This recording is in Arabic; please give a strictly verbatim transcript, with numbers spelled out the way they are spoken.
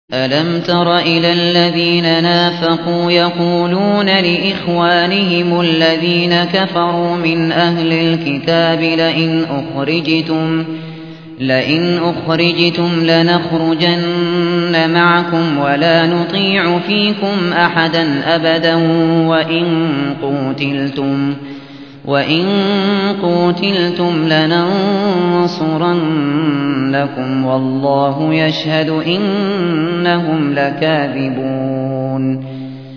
أَلَمْ تَرَ إِلَى الَّذِينَ نَافَقُوا يَقُولُونَ لِإِخْوَانِهِمُ الَّذِينَ كَفَرُوا مِنْ أَهْلِ الْكِتَابِ لَئِنْ أُخْرِجْتُمْ لَنَخْرُجَنَّ مَعَكُمْ وَلَا نُطِيعُ فِيكُمْ أَحَدًا أَبَدًا وَإِن قُوتِلْتُمْ لَنَنصُرَنَّكُمْ وَاللَّهُ يَشْهَدُ إِنَّهُمْ لَكَاذِبُونَ